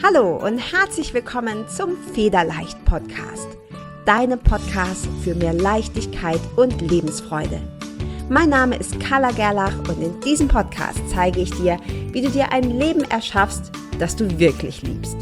Hallo und herzlich willkommen zum Federleicht Podcast, deinem Podcast für mehr Leichtigkeit und Lebensfreude. Mein Name ist Carla Gerlach und in diesem Podcast zeige ich dir, wie du dir ein Leben erschaffst, das du wirklich liebst.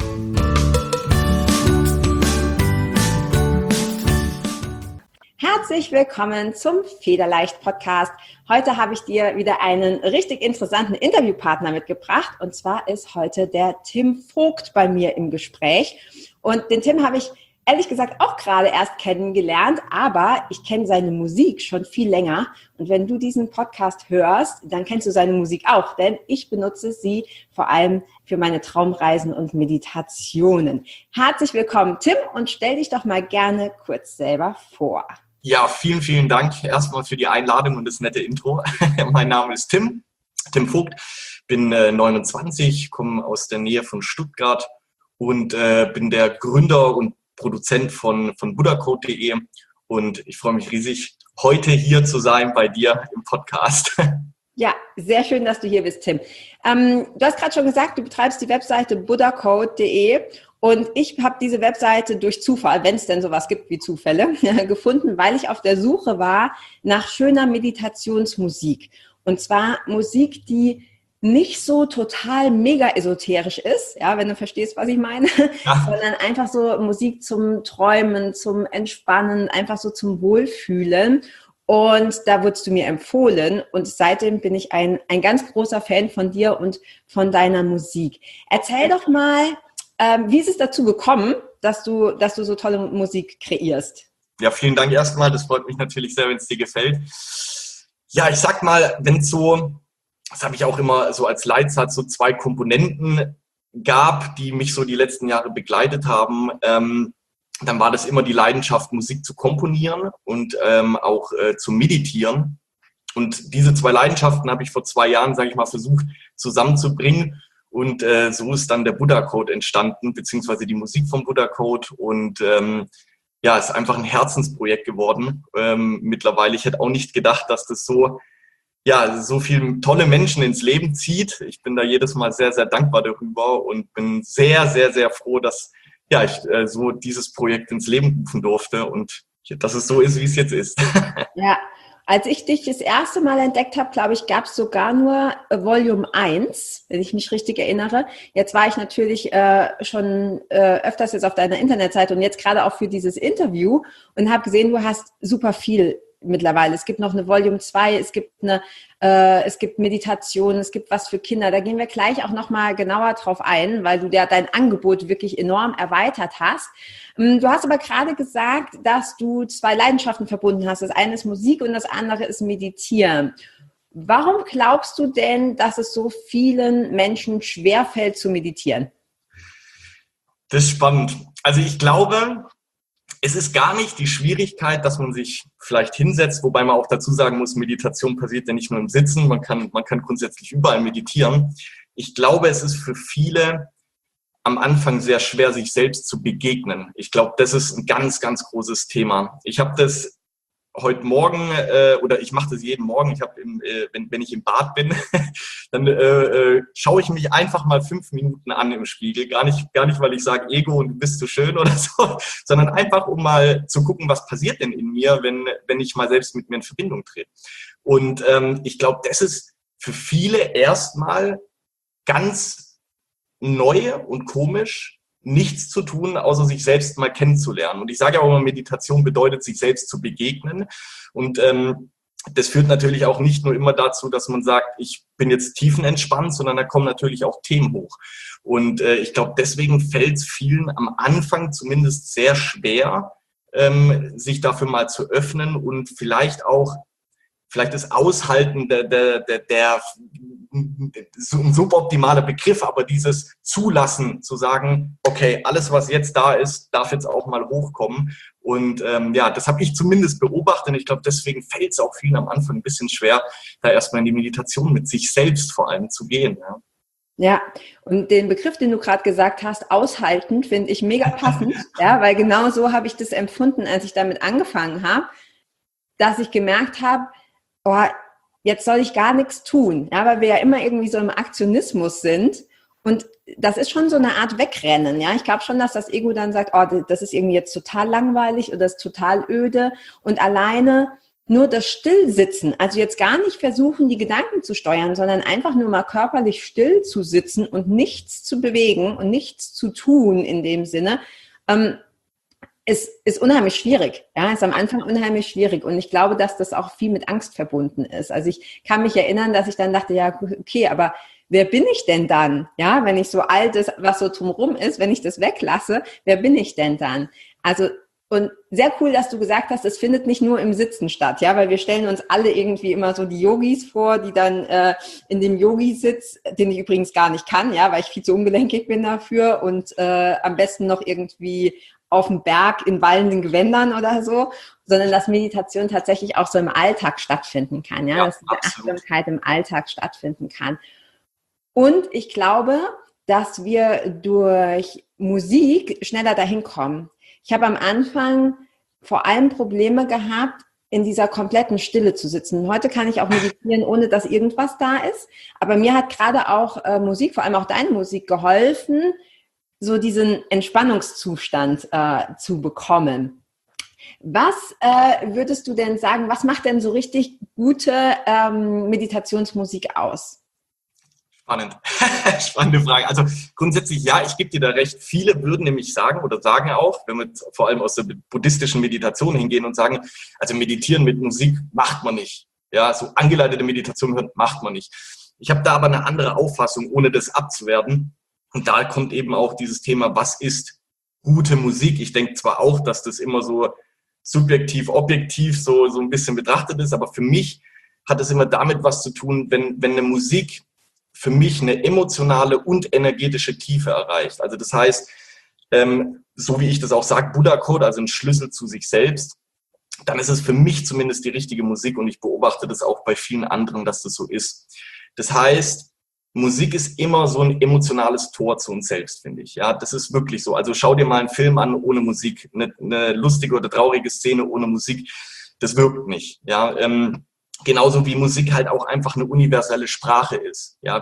Herzlich willkommen zum Federleicht Podcast. Heute habe ich dir wieder einen richtig interessanten Interviewpartner mitgebracht und zwar ist heute der Tim Vogt bei mir im Gespräch und den Tim habe ich ehrlich gesagt auch gerade erst kennengelernt, aber ich kenne seine Musik schon viel länger und wenn du diesen Podcast hörst, dann kennst du seine Musik auch, denn ich benutze sie vor allem für meine Traumreisen und Meditationen. Herzlich willkommen, Tim, und stell dich doch mal gerne kurz selber vor. Ja, vielen Dank erstmal für die Einladung und das nette Intro. Mein Name ist Tim Vogt, bin 29, komme aus der Nähe von Stuttgart und bin der Gründer und Produzent von buddhacode.de und ich freue mich riesig, heute hier zu sein bei dir im Podcast. Ja, sehr schön, dass du hier bist, Tim. Du hast gerade schon gesagt, du betreibst die Webseite buddhacode.de und ich habe diese Webseite durch Zufall, wenn es denn sowas gibt wie Zufälle, gefunden, weil ich auf der Suche war nach schöner Meditationsmusik. Und zwar Musik, die nicht so total mega esoterisch ist, ja, wenn du verstehst, was ich meine, sondern einfach so Musik zum Träumen, zum Entspannen, einfach so zum Wohlfühlen. Und da wurdest du mir empfohlen und seitdem bin ich ein ganz großer Fan von dir und von deiner Musik. Erzähl doch mal, wie ist es dazu gekommen, dass du so tolle Musik kreierst? Ja, vielen Dank erstmal. Das freut mich natürlich sehr, wenn es dir gefällt. Ja, ich sag mal, wenn es so, das habe ich auch immer so als Leitsatz, so zwei Komponenten gab, die mich so die letzten Jahre begleitet haben, dann war das immer die Leidenschaft, Musik zu komponieren und auch zu meditieren. Und diese zwei Leidenschaften habe ich vor 2 Jahren, sage ich mal, versucht zusammenzubringen. Und so ist dann der Buddhacode entstanden, beziehungsweise die Musik vom Buddhacode. Und ja, es ist einfach ein Herzensprojekt geworden. Mittlerweile, ich hätte auch nicht gedacht, dass das so viele tolle Menschen ins Leben zieht. Ich bin da jedes Mal sehr, sehr dankbar darüber und bin sehr, sehr, sehr froh, dass ich so dieses Projekt ins Leben rufen durfte und dass es so ist, wie es jetzt ist. Ja, als ich dich das erste Mal entdeckt habe, glaube ich, gab es sogar nur Volume 1, wenn ich mich richtig erinnere. Jetzt war ich natürlich schon öfters jetzt auf deiner Internetseite und jetzt gerade auch für dieses Interview und habe gesehen, du hast super viel mittlerweile. Es gibt noch eine Volume 2, es gibt Meditation, es gibt was für Kinder. Da gehen wir gleich auch nochmal genauer drauf ein, weil du ja dein Angebot wirklich enorm erweitert hast. Du hast aber gerade gesagt, dass du 2 Leidenschaften verbunden hast. Das eine ist Musik und das andere ist Meditieren. Warum glaubst du denn, dass es so vielen Menschen schwerfällt zu meditieren? Das ist spannend. Also ich glaube, es ist gar nicht die Schwierigkeit, dass man sich vielleicht hinsetzt, wobei man auch dazu sagen muss, Meditation passiert ja nicht nur im Sitzen, man kann grundsätzlich überall meditieren. Ich glaube, es ist für viele am Anfang sehr schwer, sich selbst zu begegnen. Ich glaube, das ist ein ganz, ganz großes Thema. Ich habe das heute Morgen oder ich mache das jeden Morgen. Ich habe, wenn ich im Bad bin, dann schaue ich mich einfach mal 5 Minuten an im Spiegel. Gar nicht, weil ich sage Ego und du bist so schön oder so, sondern einfach, um mal zu gucken, was passiert denn in mir, wenn ich mal selbst mit mir in Verbindung trete. Und ich glaube, das ist für viele erstmal ganz neu und komisch, nichts zu tun, außer sich selbst mal kennenzulernen. Und ich sage ja auch immer, Meditation bedeutet, sich selbst zu begegnen. Und das führt natürlich auch nicht nur immer dazu, dass man sagt, ich bin jetzt tiefenentspannt, sondern da kommen natürlich auch Themen hoch. Und ich glaube, deswegen fällt es vielen am Anfang zumindest sehr schwer, sich dafür mal zu öffnen und vielleicht das Aushalten so ein suboptimaler Begriff, aber dieses Zulassen, zu sagen, okay, alles, was jetzt da ist, darf jetzt auch mal hochkommen. Und das habe ich zumindest beobachtet und ich glaube, deswegen fällt es auch vielen am Anfang ein bisschen schwer, da erstmal in die Meditation mit sich selbst vor allem zu gehen. Ja. Ja, und den Begriff, den du gerade gesagt hast, aushalten, finde ich mega passend, ja, weil genau so habe ich das empfunden, als ich damit angefangen habe, dass ich gemerkt habe, oh, jetzt soll ich gar nichts tun, ja, weil wir ja immer irgendwie so im Aktionismus sind und das ist schon so eine Art Wegrennen, ja. Ich glaube schon, dass das Ego dann sagt, oh, das ist irgendwie jetzt total langweilig oder das ist total öde und alleine nur das Stillsitzen, also jetzt gar nicht versuchen, die Gedanken zu steuern, sondern einfach nur mal körperlich still zu sitzen und nichts zu bewegen und nichts zu tun in dem Sinne, ist unheimlich schwierig. Ja, ist am Anfang unheimlich schwierig. Und ich glaube, dass das auch viel mit Angst verbunden ist. Also ich kann mich erinnern, dass ich dann dachte, ja, okay, aber wer bin ich denn dann? Ja, wenn ich so all das, was so drumherum ist, wenn ich das weglasse, wer bin ich denn dann? Also, und sehr cool, dass du gesagt hast, es findet nicht nur im Sitzen statt, ja, weil wir stellen uns alle irgendwie immer so die Yogis vor, die dann in dem Yogi-Sitz, den ich übrigens gar nicht kann, ja, weil ich viel zu ungelenkig bin dafür und am besten noch irgendwie auf dem Berg in wallenden Gewändern oder so, sondern dass Meditation tatsächlich auch so im Alltag stattfinden kann, ja, dass diese Achtsamkeit im Alltag stattfinden kann. Und ich glaube, dass wir durch Musik schneller dahin kommen. Ich habe am Anfang vor allem Probleme gehabt, in dieser kompletten Stille zu sitzen. Heute kann ich auch meditieren, ohne dass irgendwas da ist. Aber mir hat gerade auch Musik, vor allem auch deine Musik, geholfen, so diesen Entspannungszustand zu bekommen. Was würdest du denn sagen, was macht denn so richtig gute Meditationsmusik aus? Spannend. Spannende Frage. Also grundsätzlich ja, ich gebe dir da recht. Viele würden nämlich sagen oder sagen auch, wenn wir vor allem aus der buddhistischen Meditation hingehen und sagen, also meditieren mit Musik macht man nicht. Ja, so angeleitete Meditation macht man nicht. Ich habe da aber eine andere Auffassung, ohne das abzuwerten. Und da kommt eben auch dieses Thema, was ist gute Musik? Ich denke zwar auch, dass das immer so subjektiv, objektiv so ein bisschen betrachtet ist, aber für mich hat es immer damit was zu tun, wenn eine Musik für mich eine emotionale und energetische Tiefe erreicht. Also das heißt, so wie ich das auch sage, Buddha-Code, also ein Schlüssel zu sich selbst, dann ist es für mich zumindest die richtige Musik und ich beobachte das auch bei vielen anderen, dass das so ist. Das heißt, Musik ist immer so ein emotionales Tor zu uns selbst, finde ich. Ja, das ist wirklich so. Also schau dir mal einen Film an ohne Musik, eine lustige oder traurige Szene ohne Musik, das wirkt nicht. Ja, genauso wie Musik halt auch einfach eine universelle Sprache ist. Ja,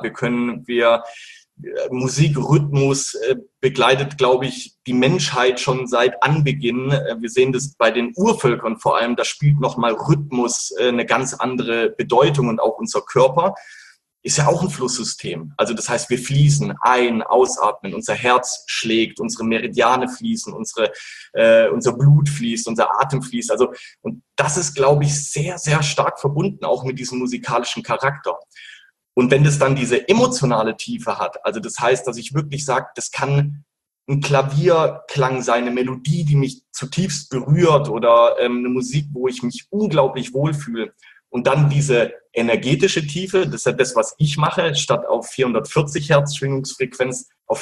Musik, Rhythmus begleitet, glaube ich, die Menschheit schon seit Anbeginn. Wir sehen das bei den Urvölkern vor allem, da spielt nochmal Rhythmus eine ganz andere Bedeutung und auch unser Körper ist ja auch ein Flusssystem. Also das heißt, wir fließen ein, ausatmen, unser Herz schlägt, unsere Meridiane fließen, unser Blut fließt, unser Atem fließt. Also, und das ist, glaube ich, sehr, sehr stark verbunden, auch mit diesem musikalischen Charakter. Und wenn das dann diese emotionale Tiefe hat, also das heißt, dass ich wirklich sage, das kann ein Klavierklang sein, eine Melodie, die mich zutiefst berührt oder eine Musik, wo ich mich unglaublich wohlfühle. Und dann diese energetische Tiefe, das ist ja das, was ich mache, statt auf 440 Hertz Schwingungsfrequenz auf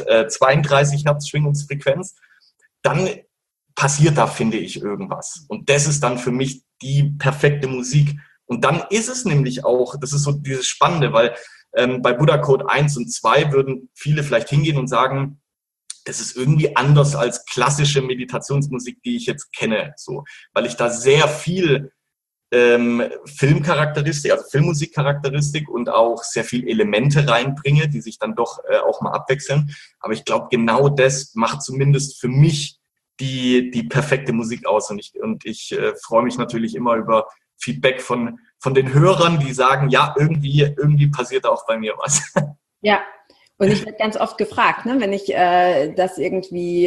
432 Hertz Schwingungsfrequenz, dann passiert da, finde ich, irgendwas. Und das ist dann für mich die perfekte Musik. Und dann ist es nämlich auch, das ist so dieses Spannende, weil bei Buddha-Code 1 und 2 würden viele vielleicht hingehen und sagen, das ist irgendwie anders als klassische Meditationsmusik, die ich jetzt kenne, so, weil ich da sehr viel Filmcharakteristik, also Filmmusikcharakteristik und auch sehr viel Elemente reinbringe, die sich dann doch auch mal abwechseln. Aber ich glaube, genau das macht zumindest für mich die perfekte Musik aus. Und ich freue mich natürlich immer über Feedback von den Hörern, die sagen, ja, irgendwie passiert auch bei mir was. Ja. Und ich werde ganz oft gefragt, ne, wenn ich das irgendwie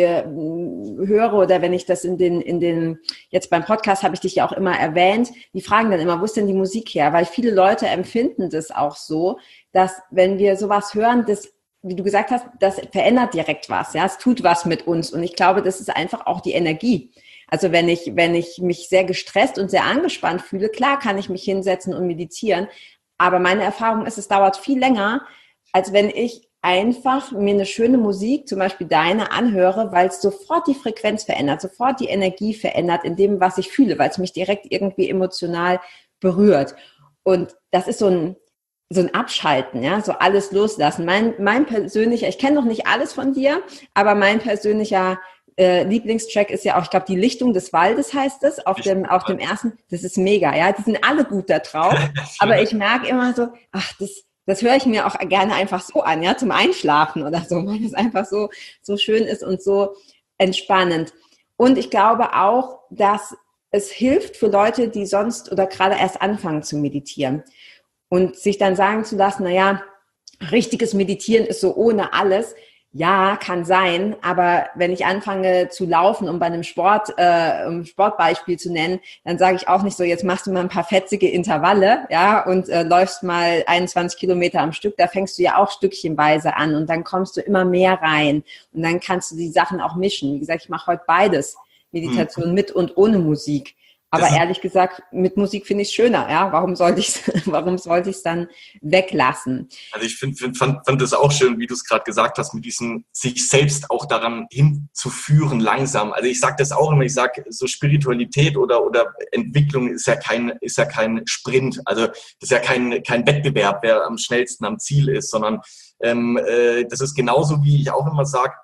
höre oder wenn ich das jetzt beim Podcast habe ich dich ja auch immer erwähnt, die fragen dann immer, wo ist denn die Musik her? Weil viele Leute empfinden das auch so, dass wenn wir sowas hören, das, wie du gesagt hast, das verändert direkt was, ja, es tut was mit uns. Und ich glaube, das ist einfach auch die Energie. Also wenn ich mich sehr gestresst und sehr angespannt fühle, klar kann ich mich hinsetzen und meditieren, aber meine Erfahrung ist, es dauert viel länger, als wenn ich einfach mir eine schöne Musik, zum Beispiel deine, anhöre, weil es sofort die Frequenz verändert, sofort die Energie verändert in dem, was ich fühle, weil es mich direkt irgendwie emotional berührt. Und das ist so ein Abschalten, ja, so alles loslassen. Mein persönlicher, ich kenne noch nicht alles von dir, aber mein persönlicher Lieblingstrack ist ja auch, ich glaube, die Lichtung des Waldes heißt es, auf dem ersten, das ist mega, ja, die sind alle gut da drauf, aber ich merke immer so, ach, Das höre ich mir auch gerne einfach so an, ja, zum Einschlafen oder so, weil es einfach so schön ist und so entspannend. Und ich glaube auch, dass es hilft für Leute, die sonst oder gerade erst anfangen zu meditieren und sich dann sagen zu lassen, naja, richtiges Meditieren ist so ohne alles. Ja, kann sein, aber wenn ich anfange zu laufen, um bei einem Sportbeispiel zu nennen, dann sage ich auch nicht so, jetzt machst du mal ein paar fetzige Intervalle, ja, und läufst mal 21 Kilometer am Stück, da fängst du ja auch stückchenweise an und dann kommst du immer mehr rein und dann kannst du die Sachen auch mischen. Wie gesagt, ich mache heute beides, Meditation mit und ohne Musik. Aber ehrlich gesagt, mit Musik finde ich es schöner, ja. Warum sollte ich es dann weglassen? Also ich fand das auch schön, wie du es gerade gesagt hast, mit diesem sich selbst auch daran hinzuführen langsam. Also ich sage das auch immer, ich sage, so Spiritualität oder Entwicklung ist ja kein Sprint. Also das ist ja kein Wettbewerb, wer am schnellsten am Ziel ist, sondern das ist genauso, wie ich auch immer sage,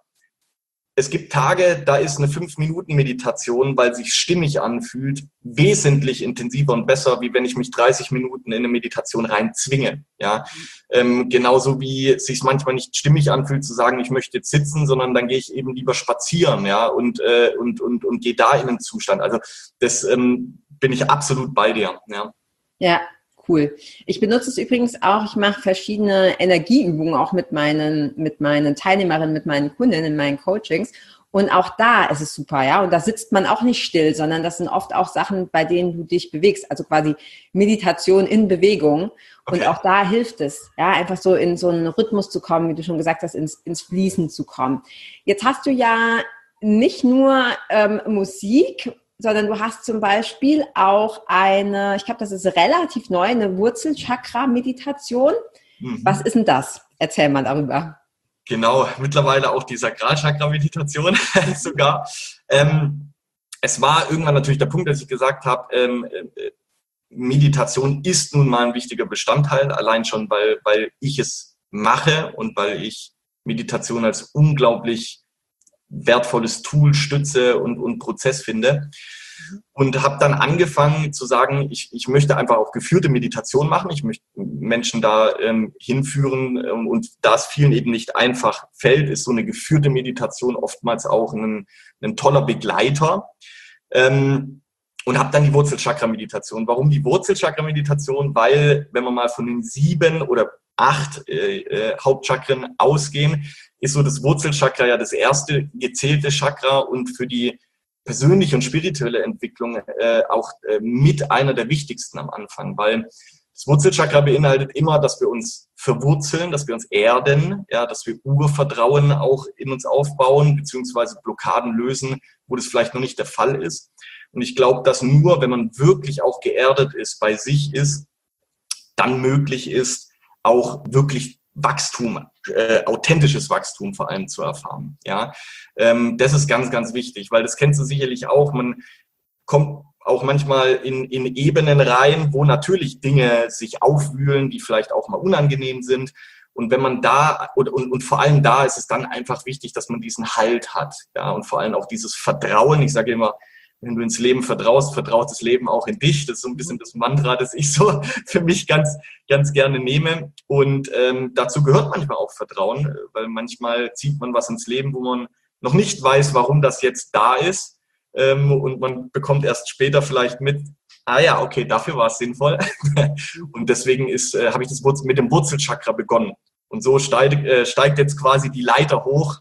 es gibt Tage, da ist eine 5-Minuten-Meditation, weil sich stimmig anfühlt, wesentlich intensiver und besser, wie wenn ich mich 30 Minuten in eine Meditation rein zwinge. Ja? Genauso wie es sich manchmal nicht stimmig anfühlt, zu sagen, ich möchte jetzt sitzen, sondern dann gehe ich eben lieber spazieren, ja, und gehe da in den Zustand. Also das bin ich absolut bei dir. Ja. Ja, cool. Ich benutze es übrigens auch, ich mache verschiedene Energieübungen auch mit meinen Teilnehmerinnen, mit meinen Kunden in meinen Coachings. Und auch da ist es super, ja. Und da sitzt man auch nicht still, sondern das sind oft auch Sachen, bei denen du dich bewegst. Also quasi Meditation in Bewegung. Und auch da hilft es, ja, einfach so in so einen Rhythmus zu kommen, wie du schon gesagt hast, ins Fließen zu kommen. Jetzt hast du ja nicht nur Musik, sondern du hast zum Beispiel auch ich glaube, das ist relativ neu, eine Wurzelchakra-Meditation. Was ist denn das? Erzähl mal darüber. Genau, mittlerweile auch die Sakralchakra-Meditation sogar. Es war irgendwann natürlich der Punkt, dass ich gesagt habe, Meditation ist nun mal ein wichtiger Bestandteil, allein schon, weil ich es mache und weil ich Meditation als unglaublich wertvolles Tool, Stütze und Prozess finde. Und habe dann angefangen zu sagen, ich möchte einfach auch geführte Meditation machen. Ich möchte Menschen da hinführen. Und da es vielen eben nicht einfach fällt, ist so eine geführte Meditation oftmals auch ein toller Begleiter. Und habe dann die Wurzelchakra-Meditation. Warum die Wurzelchakra-Meditation? Weil, wenn man mal von den 7 oder 8 Hauptchakren ausgehen, ist so das Wurzelchakra ja das erste gezählte Chakra und für die persönliche und spirituelle Entwicklung auch mit einer der wichtigsten am Anfang, weil das Wurzelchakra beinhaltet immer, dass wir uns verwurzeln, dass wir uns erden, ja, dass wir Urvertrauen auch in uns aufbauen, beziehungsweise Blockaden lösen, wo das vielleicht noch nicht der Fall ist. Und ich glaube, dass nur, wenn man wirklich auch geerdet ist, bei sich ist, dann möglich ist, auch wirklich Wachstum, authentisches Wachstum vor allem zu erfahren. Ja, das ist ganz, ganz wichtig, weil das kennst du sicherlich auch. Man kommt auch manchmal in Ebenen rein, wo natürlich Dinge sich aufwühlen, die vielleicht auch mal unangenehm sind. Und wenn man da, und vor allem da ist es dann einfach wichtig, dass man diesen Halt hat. Ja, und vor allem auch dieses Vertrauen. Ich sage immer, wenn du ins Leben vertraust, vertraut das Leben auch in dich. Das ist so ein bisschen das Mantra, das ich so für mich ganz, ganz gerne nehme. Und dazu gehört manchmal auch Vertrauen, weil manchmal zieht man was ins Leben, wo man noch nicht weiß, warum das jetzt da ist. Und man bekommt erst später vielleicht mit, ja, okay, dafür war es sinnvoll. Und deswegen habe ich das mit dem Wurzelchakra begonnen. Und so steigt jetzt quasi die Leiter hoch,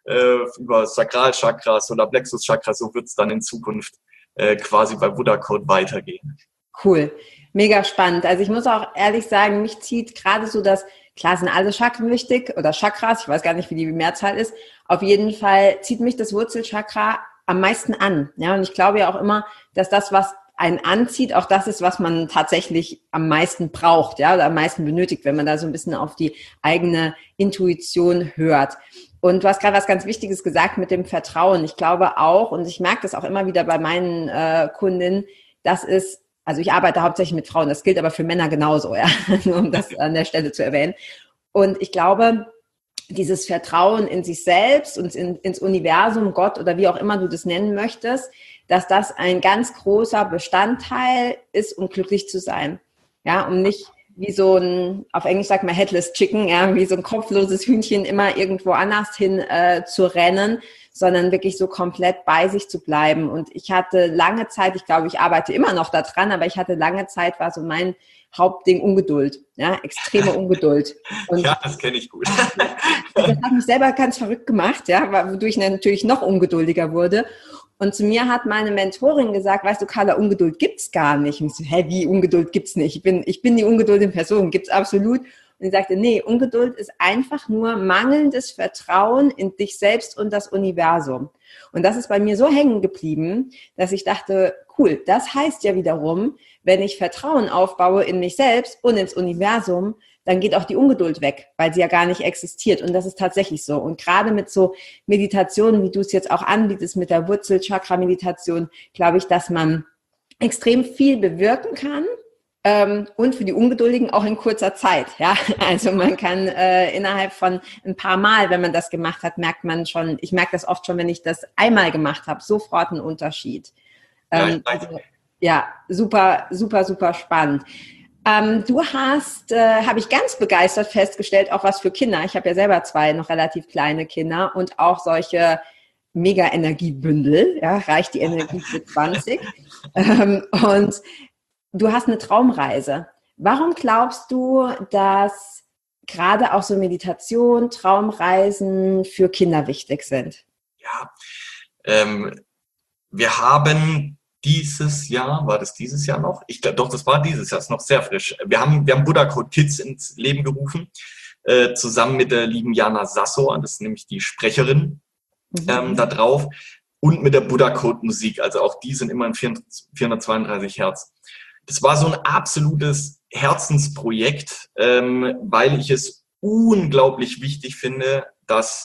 über Sakralchakra, Solarplexus-Chakra, so wird es dann in Zukunft quasi bei Buddha Code weitergehen. Cool, mega spannend. Also ich muss auch ehrlich sagen, mich zieht gerade so klar sind alle Chakren wichtig oder Chakras, ich weiß gar nicht, wie die Mehrzahl ist, auf jeden Fall zieht mich das Wurzelchakra am meisten an. Ja, und ich glaube ja auch immer, dass das, was einen anzieht, auch das ist, was man tatsächlich am meisten braucht, ja, oder am meisten benötigt, wenn man da so ein bisschen auf die eigene Intuition hört. Und du hast gerade was ganz Wichtiges gesagt mit dem Vertrauen. Ich glaube auch, und ich merke das auch immer wieder bei meinen Kundinnen, also ich arbeite hauptsächlich mit Frauen, das gilt aber für Männer genauso, ja, nur um das an der Stelle zu erwähnen. Und ich glaube, dieses Vertrauen in sich selbst und ins Universum, Gott oder wie auch immer du das nennen möchtest, dass das ein ganz großer Bestandteil ist, um glücklich zu sein. Ja, um nicht wie so ein, auf Englisch sagt man Headless Chicken, ja, wie so ein kopfloses Hühnchen immer irgendwo anders hin zu rennen, sondern wirklich so komplett bei sich zu bleiben. Und ich hatte lange Zeit, ich glaube, ich arbeite immer noch daran, aber ich hatte lange Zeit, war so mein Hauptding Ungeduld, ja, extreme Ungeduld. Und ja, das kenne ich gut. das hat mich selber ganz verrückt gemacht, ja, wodurch ich natürlich noch ungeduldiger wurde. Und zu mir hat meine Mentorin gesagt, weißt du, Carla, Ungeduld gibt's gar nicht. Und ich so, wie, Ungeduld gibt's nicht? Ich bin die Ungeduld in Person, gibt's absolut. Und sie sagte, nee, Ungeduld ist einfach nur mangelndes Vertrauen in dich selbst und das Universum. Und das ist bei mir so hängen geblieben, dass ich dachte, cool, das heißt ja wiederum, wenn ich Vertrauen aufbaue in mich selbst und ins Universum, dann geht auch die Ungeduld weg, weil sie ja gar nicht existiert. Und das ist tatsächlich so. Und gerade mit so Meditationen, wie du es jetzt auch anbietest, mit der Wurzel-Chakra-Meditation, glaube ich, dass man extrem viel bewirken kann. Und für die Ungeduldigen auch in kurzer Zeit. Ja, also man kann innerhalb von ein paar Mal, wenn man das gemacht hat, merkt man schon, ich merke das oft schon, wenn ich das einmal gemacht habe, sofort einen Unterschied. Ja, super, super, super spannend. Du hast, habe ich ganz begeistert festgestellt, auch was für Kinder. Ich habe ja selber 2 noch relativ kleine Kinder und auch solche Mega-Energiebündel. Ja, reicht die Energie für 20. Und du hast eine Traumreise. Warum glaubst du, dass gerade auch so Meditation, Traumreisen für Kinder wichtig sind? Ja, wir haben dieses Jahr, war das dieses Jahr noch? Ich glaube, doch, das war dieses Jahr, ist noch sehr frisch. Wir haben Buddha Code Kids ins Leben gerufen, zusammen mit der lieben Jana Sasso, das ist nämlich die Sprecherin da drauf, und mit der Buddha Code Musik, also auch die sind immer in 432 Hertz. Das war so ein absolutes Herzensprojekt, weil ich es unglaublich wichtig finde, dass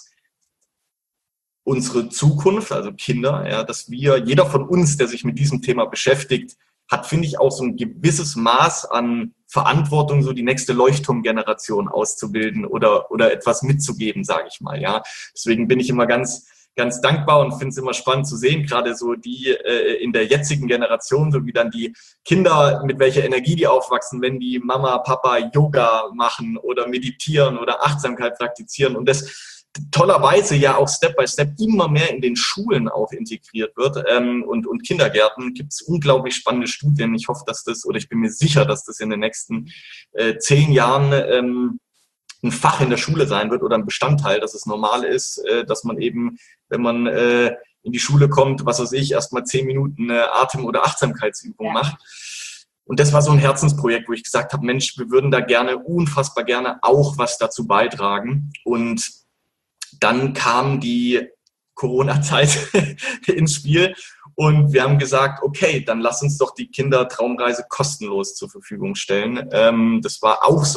unsere Zukunft, also Kinder, ja, dass jeder von uns, der sich mit diesem Thema beschäftigt, hat, finde ich, auch so ein gewisses Maß an Verantwortung, so die nächste Leuchtturmgeneration auszubilden oder etwas mitzugeben, sage ich mal. Ja, deswegen bin ich immer ganz dankbar und finde es immer spannend zu sehen, gerade so die in der jetzigen Generation, so wie dann die Kinder, mit welcher Energie die aufwachsen, wenn die Mama, Papa Yoga machen oder meditieren oder Achtsamkeit praktizieren und das tollerweise ja auch Step by Step immer mehr in den Schulen auch integriert wird und Kindergärten, gibt es unglaublich spannende Studien. Ich hoffe, dass das, oder ich bin mir sicher, dass das in den nächsten 10 Jahren ein Fach in der Schule sein wird oder ein Bestandteil, dass es normal ist, dass man eben, wenn man in die Schule kommt, was weiß ich, erstmal 10 Minuten Atem- oder Achtsamkeitsübung macht. Und das war so ein Herzensprojekt, wo ich gesagt habe, Mensch, wir würden da gerne, unfassbar gerne auch was dazu beitragen. Und dann kam die Corona-Zeit ins Spiel und wir haben gesagt, okay, dann lass uns doch die Kindertraumreise kostenlos zur Verfügung stellen. Das war auch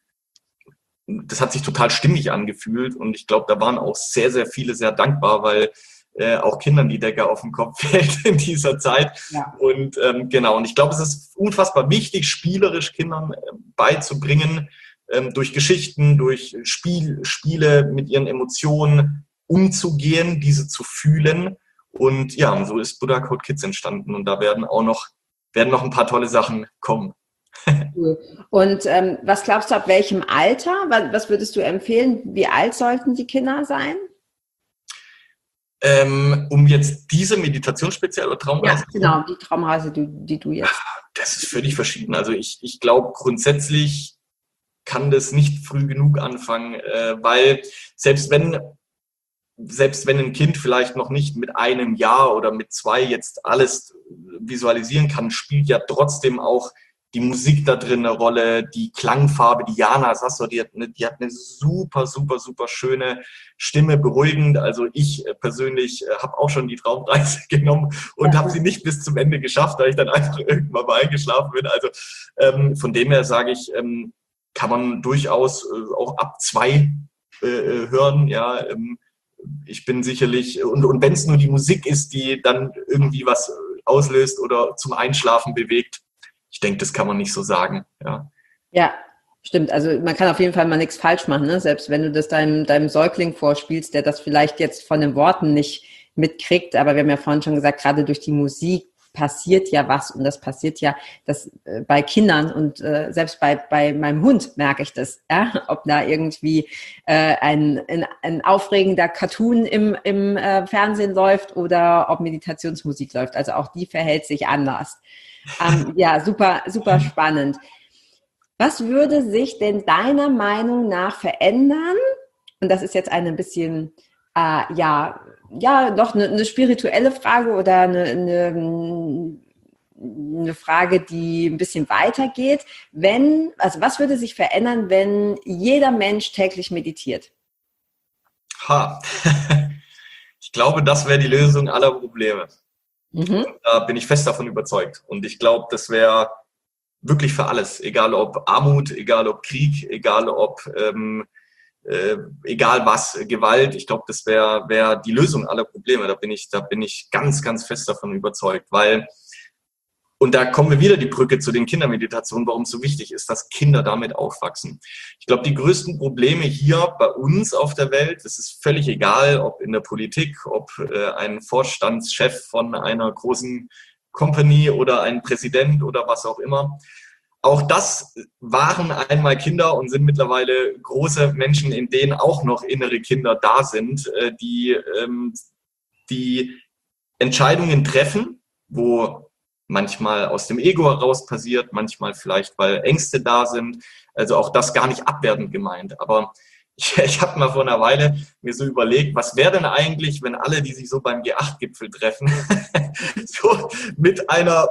das hat sich total stimmig angefühlt und ich glaube, da waren auch sehr, sehr viele sehr dankbar, weil auch Kindern die Decke auf den Kopf fällt in dieser Zeit. Ja. Und genau, und ich glaube, es ist unfassbar wichtig, spielerisch Kindern beizubringen, durch Geschichten, durch Spiele mit ihren Emotionen umzugehen, diese zu fühlen. Und ja, und so ist Buddha Code Kids entstanden. Und da werden noch ein paar tolle Sachen kommen. Cool. Und was glaubst du, ab welchem Alter? Was würdest du empfehlen? Wie alt sollten die Kinder sein? Um jetzt diese Meditation speziell oder Traumreise? Ja, genau, die Traumreise, die du jetzt. Das ist völlig verschieden. Also ich glaube grundsätzlich kann das nicht früh genug anfangen, weil selbst wenn ein Kind vielleicht noch nicht mit 1 Jahr oder mit 2 jetzt alles visualisieren kann, spielt ja trotzdem auch die Musik da drin eine Rolle, die Klangfarbe, die Jana Sasso, die hat eine super, super, super schöne Stimme, beruhigend. Also ich persönlich habe auch schon die Traumreise genommen und habe sie nicht bis zum Ende geschafft, weil ich dann einfach irgendwann mal eingeschlafen bin. Also von dem her sage ich, kann man durchaus auch ab 2 hören, ja. Ich bin sicherlich, und wenn es nur die Musik ist, die dann irgendwie was auslöst oder zum Einschlafen bewegt, ich denke, das kann man nicht so sagen, ja. Ja, stimmt. Also man kann auf jeden Fall mal nichts falsch machen, ne? Selbst wenn du das deinem Säugling vorspielst, der das vielleicht jetzt von den Worten nicht mitkriegt, aber wir haben ja vorhin schon gesagt, gerade durch die Musik passiert ja was und das passiert ja bei Kindern und selbst bei meinem Hund merke ich das, ja? Ob da irgendwie ein aufregender Cartoon im Fernsehen läuft oder ob Meditationsmusik läuft. Also auch die verhält sich anders. Ja, super, super spannend. Was würde sich denn deiner Meinung nach verändern? Und das ist jetzt eine bisschen, doch eine spirituelle Frage oder eine Frage, die ein bisschen weitergeht. Was würde sich verändern, wenn jeder Mensch täglich meditiert? Ich glaube, das wäre die Lösung aller Probleme. Mhm. Da bin ich fest davon überzeugt. Und ich glaube, das wäre wirklich für alles, egal ob Armut, egal ob Krieg, egal ob egal was, Gewalt. Ich glaube, das wäre die Lösung aller Probleme. Da bin ich ganz, ganz fest davon überzeugt, weil, und da kommen wir wieder die Brücke zu den Kindermeditationen, warum es so wichtig ist, dass Kinder damit aufwachsen. Ich glaube, die größten Probleme hier bei uns auf der Welt, es ist völlig egal, ob in der Politik, ob ein Vorstandschef von einer großen Company oder ein Präsident oder was auch immer. Auch das waren einmal Kinder und sind mittlerweile große Menschen, in denen auch noch innere Kinder da sind, die Entscheidungen treffen, wo manchmal aus dem Ego heraus passiert, manchmal vielleicht, weil Ängste da sind. Also auch das gar nicht abwertend gemeint. Aber ich habe mal vor einer Weile mir so überlegt, was wäre denn eigentlich, wenn alle, die sich so beim G8-Gipfel treffen, so mit einer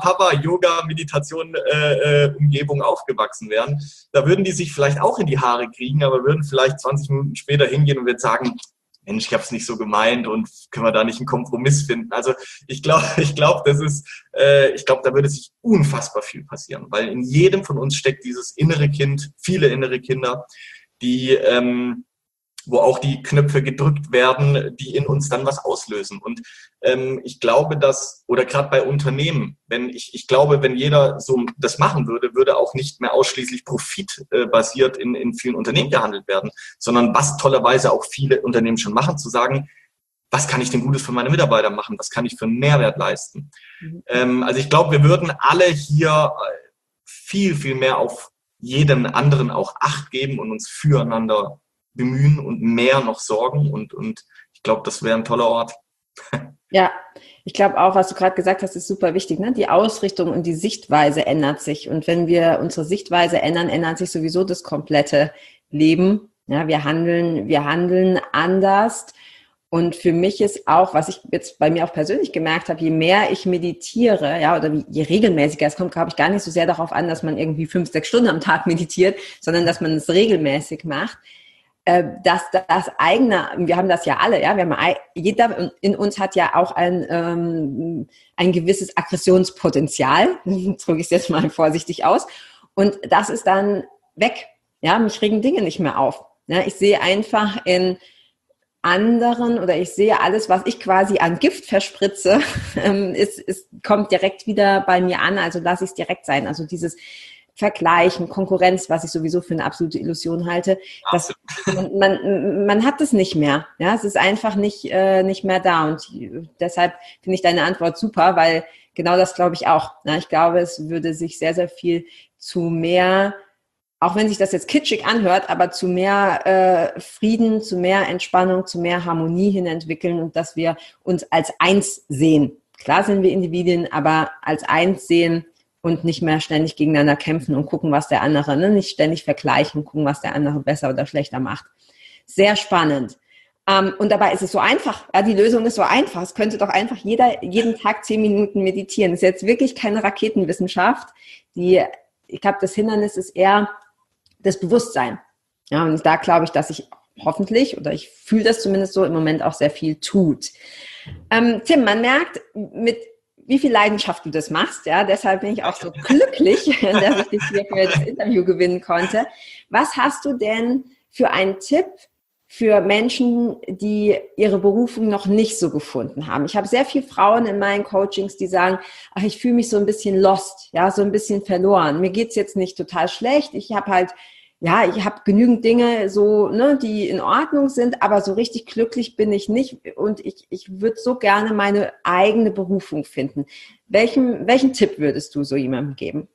Mama-Papa-Yoga-Meditation-Umgebung aufgewachsen wären. Da würden die sich vielleicht auch in die Haare kriegen, aber würden vielleicht 20 Minuten später hingehen und würden sagen, Mensch, ich habe es nicht so gemeint und können wir da nicht einen Kompromiss finden? Also ich glaube, da würde sich unfassbar viel passieren, weil in jedem von uns steckt dieses innere Kind, viele innere Kinder, die, wo auch die Knöpfe gedrückt werden, die in uns dann was auslösen. Und ich glaube, oder gerade bei Unternehmen, ich glaube, wenn jeder so das machen würde, würde auch nicht mehr ausschließlich profitbasiert in vielen Unternehmen gehandelt werden, sondern was tollerweise auch viele Unternehmen schon machen, zu sagen, was kann ich denn Gutes für meine Mitarbeiter machen? Was kann ich für einen Mehrwert leisten? Also ich glaube, wir würden alle hier viel, viel mehr auf jeden anderen auch Acht geben und uns füreinander bemühen und mehr noch sorgen. Und ich glaube, das wäre ein toller Ort. Ja, ich glaube auch, was du gerade gesagt hast, ist super wichtig. Ne? Die Ausrichtung und die Sichtweise ändert sich. Und wenn wir unsere Sichtweise ändern, ändert sich sowieso das komplette Leben. Ja, wir handeln anders. Und für mich ist auch, was ich jetzt bei mir auch persönlich gemerkt habe, je mehr ich meditiere, ja, oder je regelmäßiger, es kommt, glaube ich, gar nicht so sehr darauf an, dass man irgendwie 5-6 Stunden am Tag meditiert, sondern dass man es regelmäßig macht, dass das eigene, wir haben das ja alle, ja, jeder in uns hat ja auch ein gewisses Aggressionspotenzial, drücke ich es jetzt mal vorsichtig aus, und das ist dann weg, ja, mich regen Dinge nicht mehr auf, ja, ich sehe einfach in anderen oder ich sehe alles, was ich quasi an Gift verspritze, es kommt direkt wieder bei mir an, also lasse ich es direkt sein. Also dieses Vergleichen, Konkurrenz, was ich sowieso für eine absolute Illusion halte, dass man hat es nicht mehr. Ja, es ist einfach nicht mehr da. Und deshalb finde ich deine Antwort super, weil genau das glaube ich auch. Ja, ich glaube, es würde sich sehr, sehr viel zu mehr, auch wenn sich das jetzt kitschig anhört, aber zu mehr Frieden, zu mehr Entspannung, zu mehr Harmonie hin entwickeln und dass wir uns als eins sehen. Klar sind wir Individuen, aber als eins sehen und nicht mehr ständig gegeneinander kämpfen und gucken, was der andere, ne? Nicht ständig vergleichen, gucken, was der andere besser oder schlechter macht. Sehr spannend. Und dabei ist es so einfach. Ja, die Lösung ist so einfach. Es könnte doch einfach jeden Tag 10 Minuten meditieren. Das ist jetzt wirklich keine Raketenwissenschaft. Ich glaube, das Hindernis ist eher das Bewusstsein. Ja, und da glaube ich, dass ich hoffentlich, oder ich fühle das zumindest so, im Moment auch sehr viel tut. Tim, man merkt, mit wie viel Leidenschaft du das machst. Ja, deshalb bin ich auch so glücklich, dass ich dich hier für das Interview gewinnen konnte. Was hast du denn für einen Tipp für Menschen, die ihre Berufung noch nicht so gefunden haben? Ich habe sehr viele Frauen in meinen Coachings, die sagen, ach, ich fühle mich so ein bisschen lost, ja, so ein bisschen verloren. Mir geht's jetzt nicht total schlecht. Ich habe halt ja, ich habe genügend Dinge so, ne, die in Ordnung sind, aber so richtig glücklich bin ich nicht und ich würde so gerne meine eigene Berufung finden. Welchen Tipp würdest du so jemandem geben?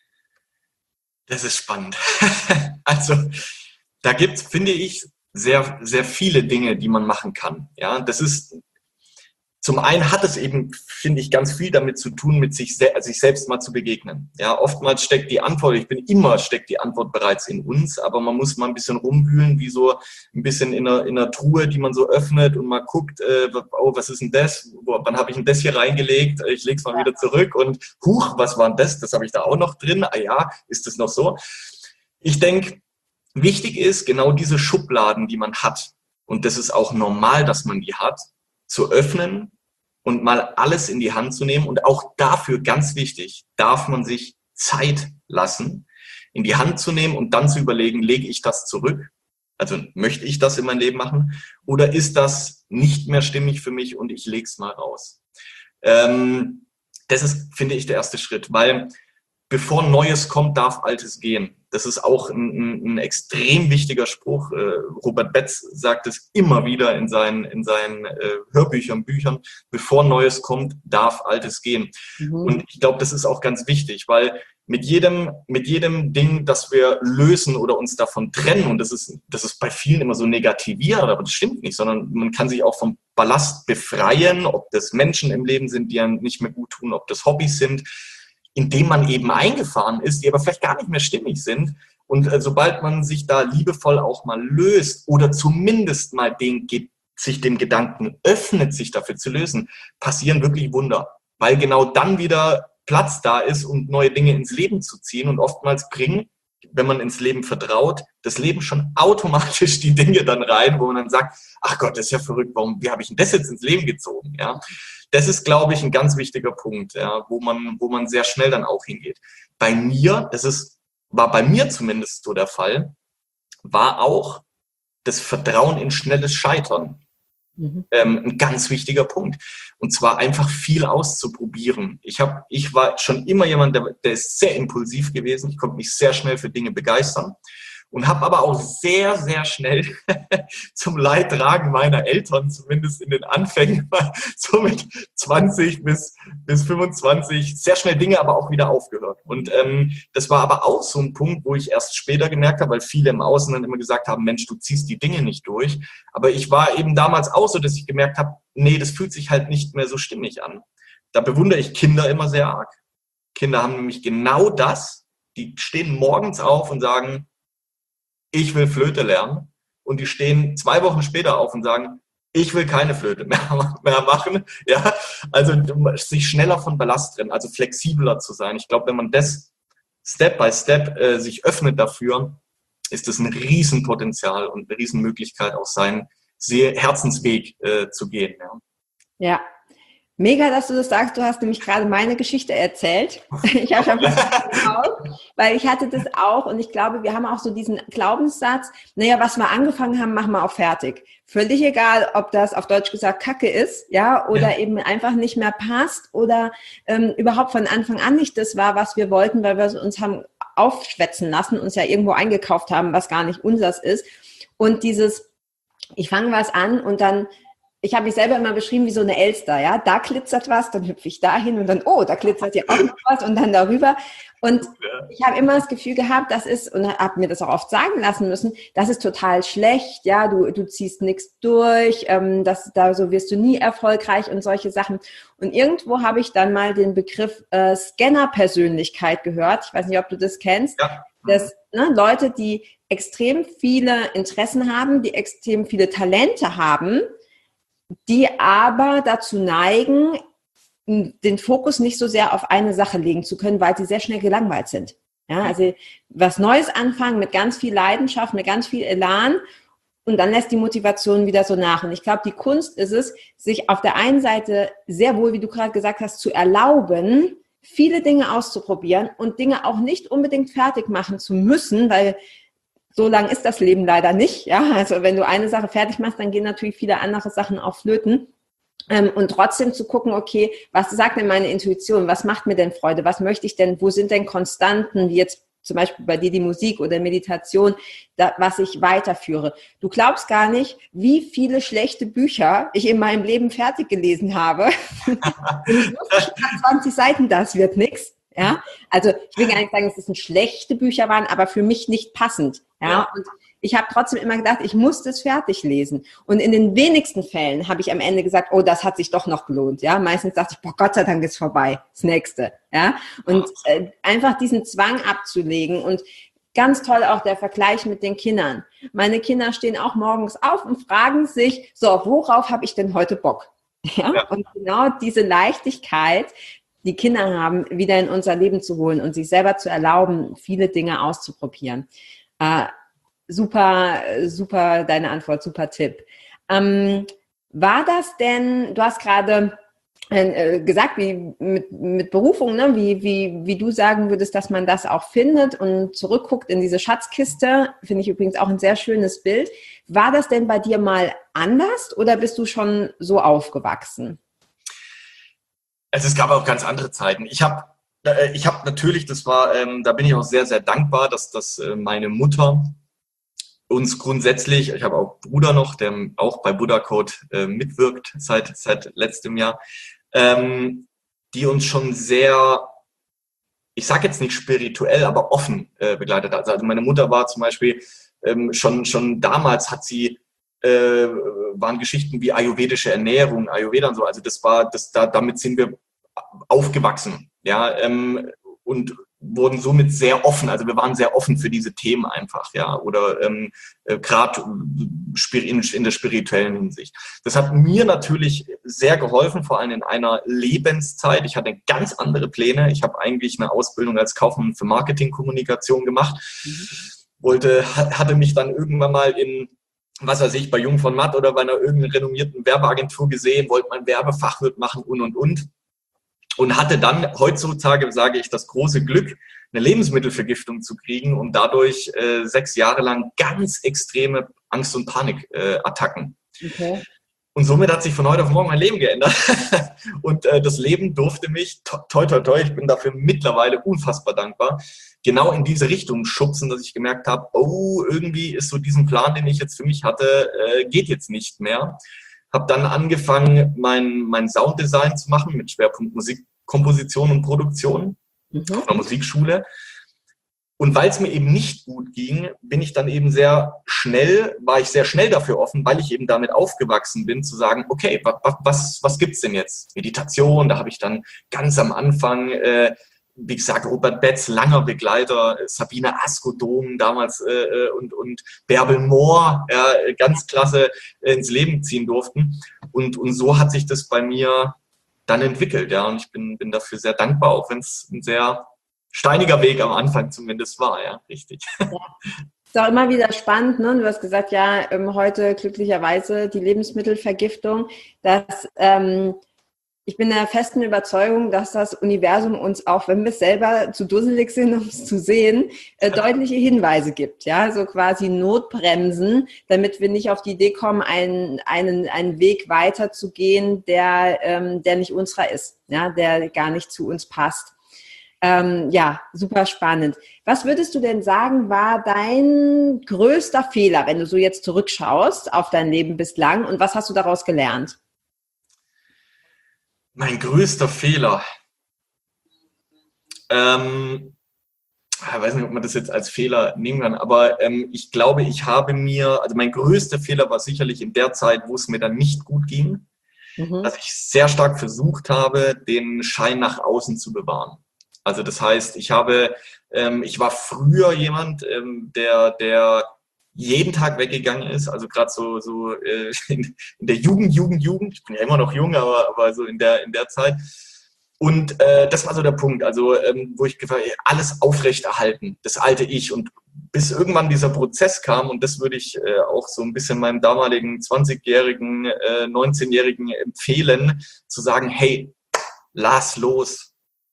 Das ist spannend. Also, da gibt's, finde ich, sehr, sehr viele Dinge, die man machen kann. Ja, das ist, zum einen hat es eben, finde ich, ganz viel damit zu tun, mit sich selbst mal zu begegnen. Ja, oftmals steckt die Antwort, steckt die Antwort bereits in uns, aber man muss mal ein bisschen rumwühlen, wie so ein bisschen in einer Truhe, die man so öffnet und mal guckt, oh, was ist denn das? Wann habe ich denn das hier reingelegt? Ich lege es mal wieder zurück und huch, was war denn das? Das habe ich da auch noch drin. Ah ja, ist das noch so? Ich denke, wichtig ist, genau diese Schubladen, die man hat, und das ist auch normal, dass man die hat, zu öffnen und mal alles in die Hand zu nehmen. Und auch dafür, ganz wichtig, darf man sich Zeit lassen, in die Hand zu nehmen und dann zu überlegen, lege ich das zurück? Also möchte ich das in mein Leben machen? Oder ist das nicht mehr stimmig für mich und ich lege es mal raus? Das ist, finde ich, der erste Schritt, weil bevor Neues kommt, darf Altes gehen. Das ist auch ein extrem wichtiger Spruch. Robert Betz sagt es immer wieder in seinen Hörbüchern, Büchern. Bevor Neues kommt, darf Altes gehen. Und ich glaube, das ist auch ganz wichtig, weil mit jedem Ding, das wir lösen oder uns davon trennen, und das ist bei vielen immer so negativiert, aber das stimmt nicht, sondern man kann sich auch vom Ballast befreien, ob das Menschen im Leben sind, die einem nicht mehr gut tun, ob das Hobbys sind, indem man eben eingefahren ist, die aber vielleicht gar nicht mehr stimmig sind. Und sobald man sich da liebevoll auch mal löst oder zumindest mal sich dem Gedanken öffnet, sich dafür zu lösen, passieren wirklich Wunder. Weil genau dann wieder Platz da ist, um neue Dinge ins Leben zu ziehen. Und oftmals bringen, wenn man ins Leben vertraut, das Leben schon automatisch die Dinge dann rein, wo man dann sagt, ach Gott, das ist ja verrückt, wie habe ich denn das jetzt ins Leben gezogen? Ja, das ist, glaube ich, ein ganz wichtiger Punkt, ja, wo man sehr schnell dann auch hingeht. War bei mir zumindest so der Fall, war auch das Vertrauen in schnelles Scheitern. Ein ganz wichtiger Punkt. Und zwar einfach viel auszuprobieren. Ich war schon immer jemand, der ist sehr impulsiv gewesen. Ich konnte mich sehr schnell für Dinge begeistern und habe aber auch sehr, sehr schnell zum Leidtragen meiner Eltern, zumindest in den Anfängen, so mit 20 bis 25, sehr schnell Dinge aber auch wieder aufgehört. Und das war aber auch so ein Punkt, wo ich erst später gemerkt habe, weil viele im Außen dann immer gesagt haben, Mensch, du ziehst die Dinge nicht durch. Aber ich war eben damals auch so, dass ich gemerkt habe, nee, das fühlt sich halt nicht mehr so stimmig an. Da bewundere ich Kinder immer sehr arg. Kinder haben nämlich genau das. Die stehen morgens auf und sagen, ich will Flöte lernen. Und die stehen 2 Wochen später auf und sagen, ich will keine Flöte mehr machen. Ja, also sich schneller von Ballast trennen, also flexibler zu sein. Ich glaube, wenn man das Step by Step sich öffnet dafür, ist das ein Riesenpotenzial und eine Riesenmöglichkeit, auch seinen Herzensweg zu gehen. Ja. Mega, dass du das sagst. Du hast nämlich gerade meine Geschichte erzählt. Ich habe schon weil ich hatte das auch und ich glaube, wir haben auch so diesen Glaubenssatz, naja, was wir angefangen haben, machen wir auch fertig. Völlig egal, ob das auf Deutsch gesagt Kacke ist, ja, oder eben einfach nicht mehr passt oder überhaupt von Anfang an nicht das war, was wir wollten, weil wir uns haben aufschwätzen lassen, uns ja irgendwo eingekauft haben, was gar nicht unseres ist. Und ich fange was an und dann ich habe mich selber immer beschrieben wie so eine Elster, ja, da glitzert was, dann hüpfe ich dahin und dann, oh, da glitzert ja auch noch was und dann darüber. Und ich habe immer das Gefühl gehabt, das ist, und habe mir das auch oft sagen lassen müssen, das ist total schlecht, ja, du ziehst nichts durch, so wirst du nie erfolgreich und solche Sachen. Und irgendwo habe ich dann mal den Begriff Scanner-Persönlichkeit gehört. Ich weiß nicht, ob du das kennst. Ja. Dass Leute, die extrem viele Interessen haben, die extrem viele Talente haben, die aber dazu neigen, den Fokus nicht so sehr auf eine Sache legen zu können, weil sie sehr schnell gelangweilt sind. Ja, also was Neues anfangen mit ganz viel Leidenschaft, mit ganz viel Elan und dann lässt die Motivation wieder so nach. Und ich glaube, die Kunst ist es, sich auf der einen Seite sehr wohl, wie du gerade gesagt hast, zu erlauben, viele Dinge auszuprobieren und Dinge auch nicht unbedingt fertig machen zu müssen, weil so lang ist das Leben leider nicht. Ja, also wenn du eine Sache fertig machst, dann gehen natürlich viele andere Sachen auch flöten. Und trotzdem zu gucken, okay, was sagt denn meine Intuition? Was macht mir denn Freude? Was möchte ich denn? Wo sind denn Konstanten, wie jetzt zum Beispiel bei dir die Musik oder Meditation, was ich weiterführe. Du glaubst gar nicht, wie viele schlechte Bücher ich in meinem Leben fertig gelesen habe. Und ich wusste schon nach 20 Seiten, das wird nichts. Ja, also ich will gar nicht sagen, dass es schlechte Bücher waren, aber für mich nicht passend. Ja, und ich habe trotzdem immer gedacht, ich muss das fertig lesen. Und in den wenigsten Fällen habe ich am Ende gesagt, oh, das hat sich doch noch gelohnt. Ja, meistens dachte ich, boah, Gott sei Dank ist vorbei, das Nächste. Ja, und einfach diesen Zwang abzulegen und ganz toll auch der Vergleich mit den Kindern. Meine Kinder stehen auch morgens auf und fragen sich, so, worauf habe ich denn heute Bock? Ja, und genau diese Leichtigkeit, die Kinder haben, wieder in unser Leben zu holen und sich selber zu erlauben, viele Dinge auszuprobieren. Super, super deine Antwort, super Tipp. War das denn, du hast gerade gesagt, wie mit Berufung, ne? wie du sagen würdest, dass man das auch findet und zurückguckt in diese Schatzkiste, finde ich übrigens auch ein sehr schönes Bild. War das denn bei dir mal anders oder bist du schon so aufgewachsen? Also es gab auch ganz andere Zeiten. Ich habe natürlich, das war, da bin ich auch sehr, sehr dankbar, dass meine Mutter uns grundsätzlich, ich habe auch einen Bruder noch, der auch bei Buddha Code mitwirkt seit letztem Jahr, die uns schon sehr, ich sage jetzt nicht spirituell, aber offen begleitet hat. Also meine Mutter war zum Beispiel schon damals waren Geschichten wie ayurvedische Ernährung, Ayurveda und so. Also damit sind wir aufgewachsen, ja, und wurden somit sehr offen. Also wir waren sehr offen für diese Themen einfach, ja, oder gerade in der spirituellen Hinsicht. Das hat mir natürlich sehr geholfen, vor allem in einer Lebenszeit. Ich hatte ganz andere Pläne. Ich habe eigentlich eine Ausbildung als Kaufmann für Marketingkommunikation gemacht. Hatte mich dann irgendwann mal was weiß ich, bei Jung von Matt oder bei einer irgendeiner renommierten Werbeagentur gesehen, wollte mein Werbefachwirt machen und. Und hatte dann heutzutage, sage ich, das große Glück, eine Lebensmittelvergiftung zu kriegen und dadurch 6 Jahre lang ganz extreme Angst- und Panikattacken. Okay. Und somit hat sich von heute auf morgen mein Leben geändert. Und das Leben durfte mich, toi, toi, toi, ich bin dafür mittlerweile unfassbar dankbar, genau in diese Richtung schubsen, dass ich gemerkt habe, oh, irgendwie ist so diesen Plan, den ich jetzt für mich hatte, geht jetzt nicht mehr. Habe dann angefangen, mein Sounddesign zu machen mit Schwerpunkt Musikkomposition und Produktion auf einer Musikschule. Und weil es mir eben nicht gut ging, war ich sehr schnell dafür offen, weil ich eben damit aufgewachsen bin, zu sagen, okay, was gibt's denn jetzt? Meditation, da habe ich dann ganz am Anfang, wie gesagt, Robert Betz, langer Begleiter, Sabine Askodom damals und Bärbel Mohr, ganz klasse ins Leben ziehen durften. Und so hat sich das bei mir dann entwickelt, ja. Und ich bin dafür sehr dankbar, auch wenn es ein sehr steiniger Weg am Anfang zumindest war, ja, richtig. Ja. Ist auch immer wieder spannend, ne? Du hast gesagt, ja, heute glücklicherweise die Lebensmittelvergiftung, dass ich bin der festen Überzeugung, dass das Universum uns auch, wenn wir selber zu dusselig sind, um es zu sehen, deutliche Hinweise gibt. Ja, so quasi Notbremsen, damit wir nicht auf die Idee kommen, einen Weg weiterzugehen, der nicht unserer ist, ja, der gar nicht zu uns passt. Ja, super spannend. Was würdest du denn sagen, war dein größter Fehler, wenn du so jetzt zurückschaust auf dein Leben bislang und was hast du daraus gelernt? Mein größter Fehler. Ich weiß nicht, ob man das jetzt als Fehler nehmen kann, aber ich glaube, also mein größter Fehler war sicherlich in der Zeit, wo es mir dann nicht gut ging, dass ich sehr stark versucht habe, den Schein nach außen zu bewahren. Also das heißt, ich war früher jemand, der jeden Tag weggegangen ist, also gerade so in der Jugend, ich bin ja immer noch jung, aber so in der Zeit. Und das war so der Punkt, also wo ich gefragt habe, alles aufrechterhalten, das alte Ich. Und bis irgendwann dieser Prozess kam, und das würde ich auch so ein bisschen meinem damaligen 20-jährigen, 19-jährigen empfehlen, zu sagen, hey, lass los,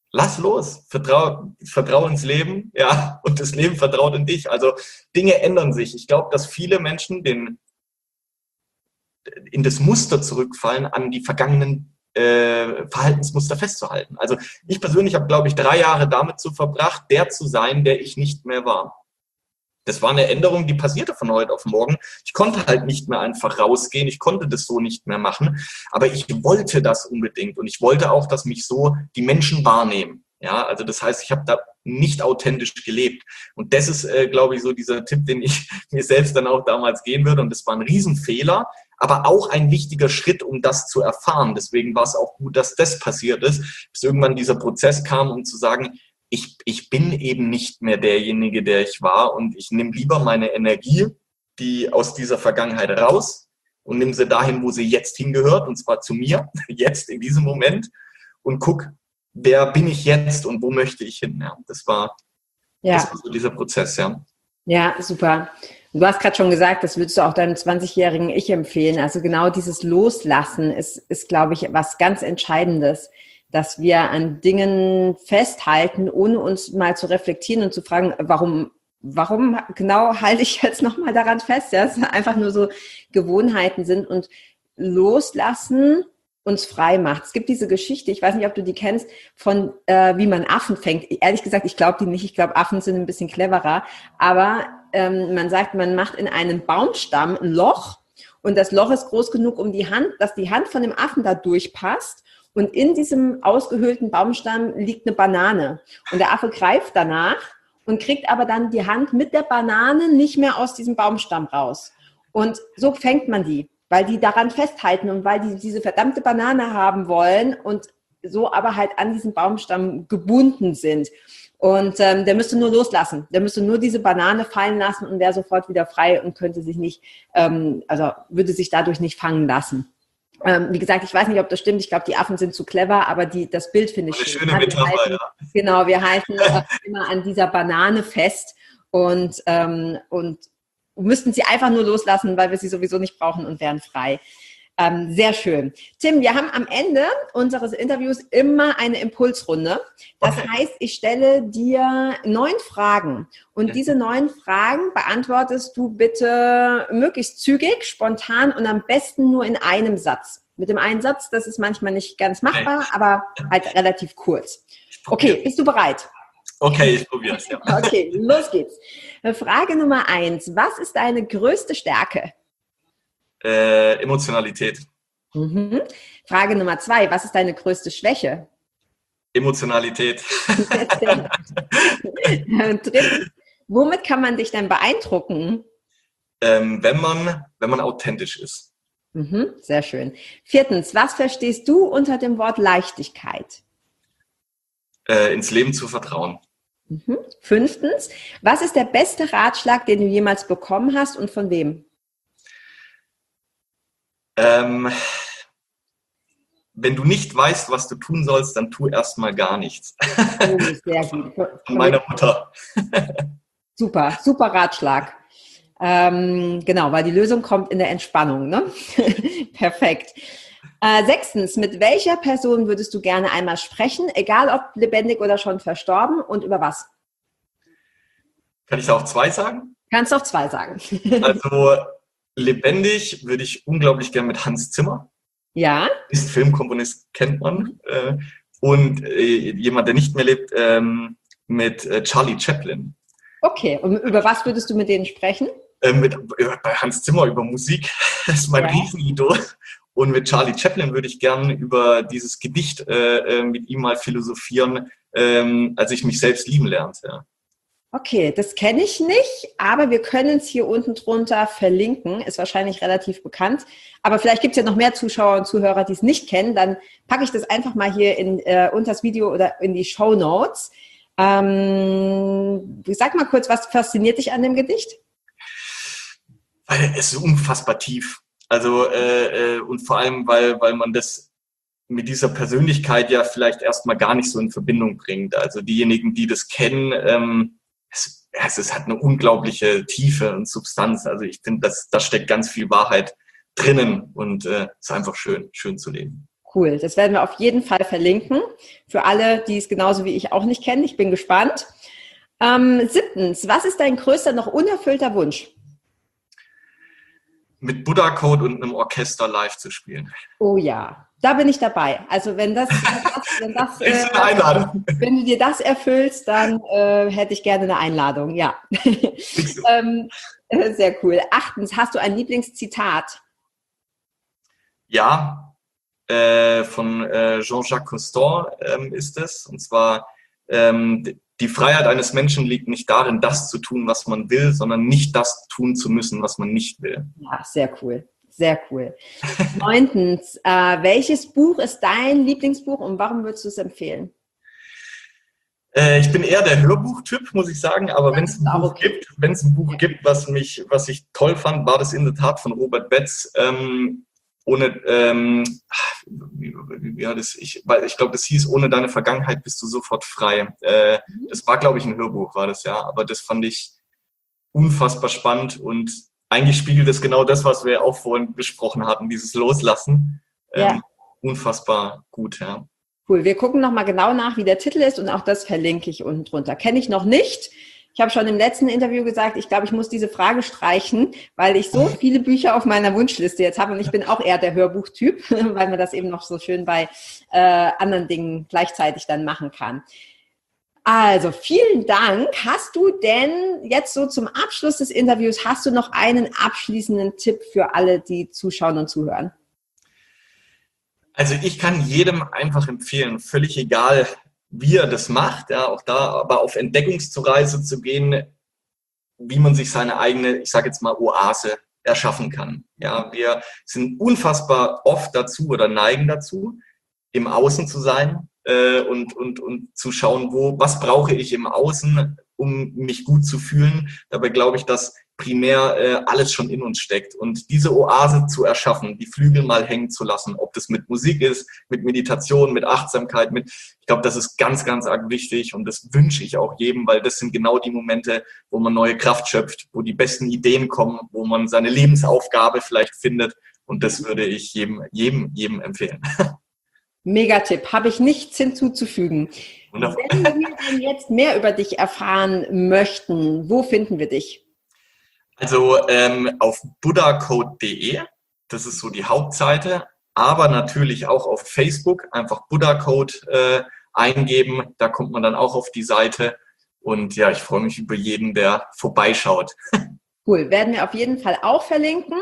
vertrau ins Leben, ja, und das Leben vertraut in dich. Also Dinge ändern sich. Ich glaube, dass viele Menschen in das Muster zurückfallen, an die vergangenen Verhaltensmuster festzuhalten. Also ich persönlich habe, glaube ich, 3 Jahre damit verbracht, der zu sein, der ich nicht mehr war. Das war eine Änderung, die passierte von heute auf morgen. Ich konnte halt nicht mehr einfach rausgehen. Ich konnte das so nicht mehr machen. Aber ich wollte das unbedingt. Und ich wollte auch, dass mich so die Menschen wahrnehmen. Ja, also das heißt, ich habe da nicht authentisch gelebt. Und das ist, glaube ich, so dieser Tipp, den ich mir selbst dann auch damals geben würde. Und das war ein Riesenfehler, aber auch ein wichtiger Schritt, um das zu erfahren. Deswegen war es auch gut, dass das passiert ist, bis irgendwann dieser Prozess kam, um zu sagen, ich bin eben nicht mehr derjenige, der ich war, und ich nehme lieber meine Energie, die aus dieser Vergangenheit raus, und nehme sie dahin, wo sie jetzt hingehört, und zwar zu mir, jetzt in diesem Moment, und guck, wer bin ich jetzt und wo möchte ich hin. Ja, das war so dieser Prozess, ja. Ja, super. Du hast gerade schon gesagt, das würdest du auch deinem 20-jährigen Ich empfehlen. Also genau dieses Loslassen ist, glaube ich, was ganz Entscheidendes, dass wir an Dingen festhalten, ohne uns mal zu reflektieren und zu fragen, warum genau halte ich jetzt nochmal daran fest? Ja, dass es einfach nur so Gewohnheiten sind, und Loslassen uns frei macht. Es gibt diese Geschichte, ich weiß nicht, ob du die kennst, von wie man Affen fängt. Ehrlich gesagt, ich glaube die nicht. Ich glaube, Affen sind ein bisschen cleverer. Aber man sagt, man macht in einen Baumstamm ein Loch, und das Loch ist groß genug, dass die Hand von dem Affen da durchpasst. Und in diesem ausgehöhlten Baumstamm liegt eine Banane. Und der Affe greift danach und kriegt aber dann die Hand mit der Banane nicht mehr aus diesem Baumstamm raus. Und so fängt man die, weil die daran festhalten und weil die diese verdammte Banane haben wollen und so aber halt an diesen Baumstamm gebunden sind. Und der müsste nur loslassen. Der müsste nur diese Banane fallen lassen und wäre sofort wieder frei und könnte sich nicht, würde sich dadurch nicht fangen lassen. Wie gesagt, ich weiß nicht, ob das stimmt. Ich glaube, die Affen sind zu clever, aber das Bild finde ich schön. Schöne Metapher, ja. Genau, wir halten immer an dieser Banane fest und müssten sie einfach nur loslassen, weil wir sie sowieso nicht brauchen, und wären frei. Sehr schön. Tim, wir haben am Ende unseres Interviews immer eine Impulsrunde. Das heißt, ich stelle dir 9 Fragen, und diese 9 Fragen beantwortest du bitte möglichst zügig, spontan und am besten nur in einem Satz. Mit dem einen Satz, das ist manchmal nicht ganz machbar, aber halt relativ kurz. Okay, bist du bereit? Okay, ich probiere es, ja. Okay, los geht's. Frage Nummer 1. Was ist deine größte Stärke? Emotionalität. Frage Nummer 2. Was ist deine größte Schwäche? Emotionalität. Drittens, womit kann man dich denn beeindrucken? Wenn man authentisch ist. Sehr schön. 4. Was verstehst du unter dem Wort Leichtigkeit? Ins Leben zu vertrauen. 5. Was ist der beste Ratschlag, den du jemals bekommen hast, und von wem? Wenn du nicht weißt, was du tun sollst, dann tu erstmal gar nichts. Oh, sehr gut. Von meiner Mutter. Super Ratschlag. Genau, weil die Lösung kommt in der Entspannung, ne? Perfekt. 6. Mit welcher Person würdest du gerne einmal sprechen, egal ob lebendig oder schon verstorben, und über was? Kann ich da auch 2 sagen? Kannst auch 2 sagen. Also lebendig würde ich unglaublich gerne mit Hans Zimmer. Ja. Ist Filmkomponist, kennt man. Und jemand, der nicht mehr lebt, mit Charlie Chaplin. Okay, und über was würdest du mit denen sprechen? Bei Hans Zimmer über Musik. Das ist mein Riesenidol. Und mit Charlie Chaplin würde ich gerne über dieses Gedicht mit ihm mal philosophieren, als ich mich selbst lieben lernte. Ja. Okay, das kenne ich nicht, aber wir können es hier unten drunter verlinken. Ist wahrscheinlich relativ bekannt. Aber vielleicht gibt es ja noch mehr Zuschauer und Zuhörer, die es nicht kennen. Dann packe ich das einfach mal hier unter das Video oder in die Shownotes. Sag mal kurz, was fasziniert dich an dem Gedicht? Weil es ist unfassbar tief. Also und vor allem, weil man das mit dieser Persönlichkeit ja vielleicht erstmal gar nicht so in Verbindung bringt. Also diejenigen, die das kennen, es hat eine unglaubliche Tiefe und Substanz. Also ich finde, da steckt ganz viel Wahrheit drinnen, und es ist einfach schön zu lesen. Cool, das werden wir auf jeden Fall verlinken. Für alle, die es genauso wie ich auch nicht kennen. Ich bin gespannt. 7. Was ist dein größter noch unerfüllter Wunsch? Mit Buddha Code und einem Orchester live zu spielen. Oh ja, Da bin ich dabei. Also wenn du dir das erfüllst, dann hätte ich gerne eine Einladung, ja. Sehr cool. 8. Hast du ein Lieblingszitat? Ja, von Jean-Jacques Cousteau ist es. Und zwar, die Freiheit eines Menschen liegt nicht darin, das zu tun, was man will, sondern nicht das tun zu müssen, was man nicht will. Ja, sehr cool. Sehr cool. 9. Welches Buch ist dein Lieblingsbuch und warum würdest du es empfehlen? Ich bin eher der Hörbuchtyp, muss ich sagen, aber wenn es ein Buch gibt, was ich toll fand, war das in der Tat von Robert Betz. Ich glaube, das hieß, ohne deine Vergangenheit bist du sofort frei. Das war, glaube ich, ein Hörbuch, war das, ja, aber das fand ich unfassbar spannend und eigentlich spiegelt es genau das, was wir auch vorhin besprochen hatten, dieses Loslassen. Ja. Unfassbar gut, ja. Cool, wir gucken nochmal genau nach, wie der Titel ist und auch das verlinke ich unten drunter. Kenne ich noch nicht. Ich habe schon im letzten Interview gesagt, ich glaube, ich muss diese Frage streichen, weil ich so viele Bücher auf meiner Wunschliste jetzt habe und ich bin auch eher der Hörbuchtyp, weil man das eben noch so schön bei anderen Dingen gleichzeitig dann machen kann. Also, vielen Dank. Hast du denn jetzt so zum Abschluss des Interviews, hast du noch einen abschließenden Tipp für alle, die zuschauen und zuhören? Also ich kann jedem einfach empfehlen, völlig egal, wie er das macht, ja, auch da aber auf Entdeckungsreise zu gehen, wie man sich seine eigene, ich sage jetzt mal, Oase erschaffen kann. Ja, wir sind unfassbar oft dazu oder neigen dazu, im Außen zu sein, und zu schauen, was brauche ich im Außen, um mich gut zu fühlen. Dabei glaube ich, dass primär alles schon in uns steckt. Und diese Oase zu erschaffen, die Flügel mal hängen zu lassen, ob das mit Musik ist, mit Meditation, mit Achtsamkeit, ich glaube, das ist ganz, ganz arg wichtig und das wünsche ich auch jedem, weil das sind genau die Momente, wo man neue Kraft schöpft, wo die besten Ideen kommen, wo man seine Lebensaufgabe vielleicht findet. Und das würde ich jedem empfehlen. Megatipp, habe ich nichts hinzuzufügen. Wunderbar. Wenn wir denn jetzt mehr über dich erfahren möchten, wo finden wir dich? Also auf buddhacode.de, das ist so die Hauptseite, aber natürlich auch auf Facebook, einfach Buddhacode eingeben, da kommt man dann auch auf die Seite und ja, ich freue mich über jeden, der vorbeischaut. Cool, werden wir auf jeden Fall auch verlinken.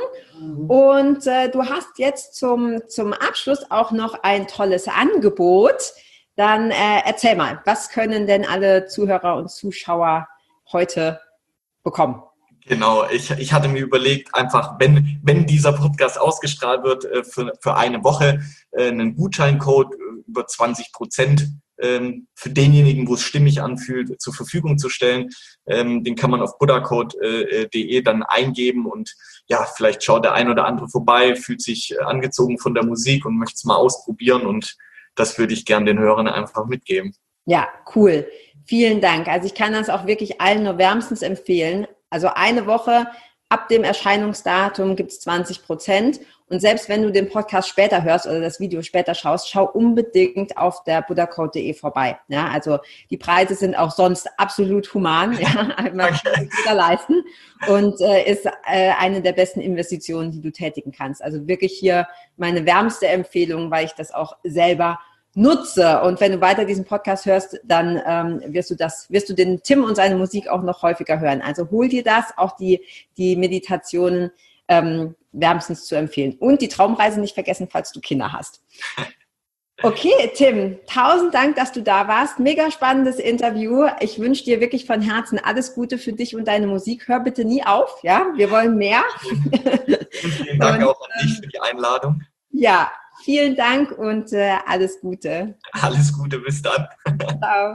Und du hast jetzt zum Abschluss auch noch ein tolles Angebot. Dann erzähl mal, was können denn alle Zuhörer und Zuschauer heute bekommen? Genau, ich hatte mir überlegt, einfach, wenn dieser Podcast ausgestrahlt wird, für eine Woche einen Gutscheincode über 20% für denjenigen, wo es stimmig anfühlt, zur Verfügung zu stellen. Den kann man auf buddhacode.de dann eingeben und ja, vielleicht schaut der ein oder andere vorbei, fühlt sich angezogen von der Musik und möchte es mal ausprobieren und das würde ich gern den Hörern einfach mitgeben. Ja, cool. Vielen Dank. Also ich kann das auch wirklich allen nur wärmstens empfehlen. Also eine Woche ab dem Erscheinungsdatum gibt es 20%. Und selbst wenn du den Podcast später hörst oder das Video später schaust, schau unbedingt auf der buddhacode.de vorbei. Ja, also die Preise sind auch sonst absolut human. Ja, man kann sich wieder leisten und ist eine der besten Investitionen, die du tätigen kannst. Also wirklich hier meine wärmste Empfehlung, weil ich das auch selber nutze. Und wenn du weiter diesen Podcast hörst, dann wirst du den Tim und seine Musik auch noch häufiger hören. Also hol dir das, auch die Meditationen wärmstens zu empfehlen. Und die Traumreise nicht vergessen, falls du Kinder hast. Okay, Tim, 1000 Dank, dass du da warst. Mega spannendes Interview. Ich wünsche dir wirklich von Herzen alles Gute für dich und deine Musik. Hör bitte nie auf, ja? Wir wollen mehr. Und vielen Dank auch an dich für die Einladung. Ja, vielen Dank und alles Gute. Alles Gute, bis dann. Ciao.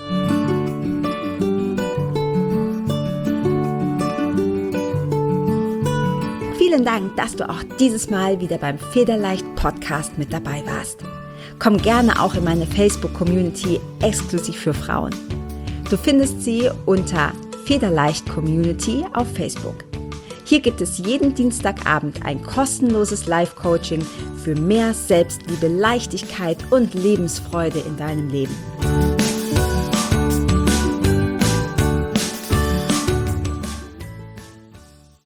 Vielen Dank, dass du auch dieses Mal wieder beim Federleicht Podcast mit dabei warst. Komm gerne auch in meine Facebook-Community exklusiv für Frauen. Du findest sie unter Federleicht Community auf Facebook. Hier gibt es jeden Dienstagabend ein kostenloses Live-Coaching für mehr Selbstliebe, Leichtigkeit und Lebensfreude in deinem Leben.